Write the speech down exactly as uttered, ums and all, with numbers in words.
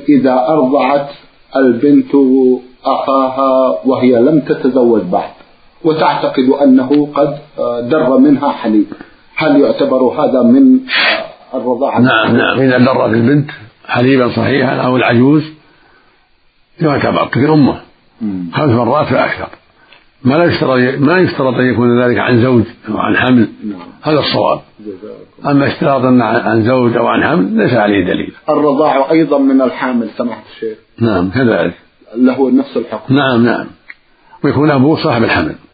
إذا أرضعت البنت أخاها وهي لم تتزوج بعد وتعتقد أنه قد در منها حليب، هل يعتبر هذا من الرضاعة؟ نعم نعم، إذا درت البنت حليبا صحيحا أو العجوز يعتبر كفي أمه خمس مرات فأكثر. ما لا يشترط ما يشترط أن يكون ذلك عن زوج أو عن حمل، هذا الصواب. أما اشتراط عن زوج أو عن حمل ليس عليه دليل. الرضاع أيضا من الحامل سماحة الشيخ؟ نعم كذلك، له نفس الحكم. نعم نعم، ويكون أبوه صاحب الحمل.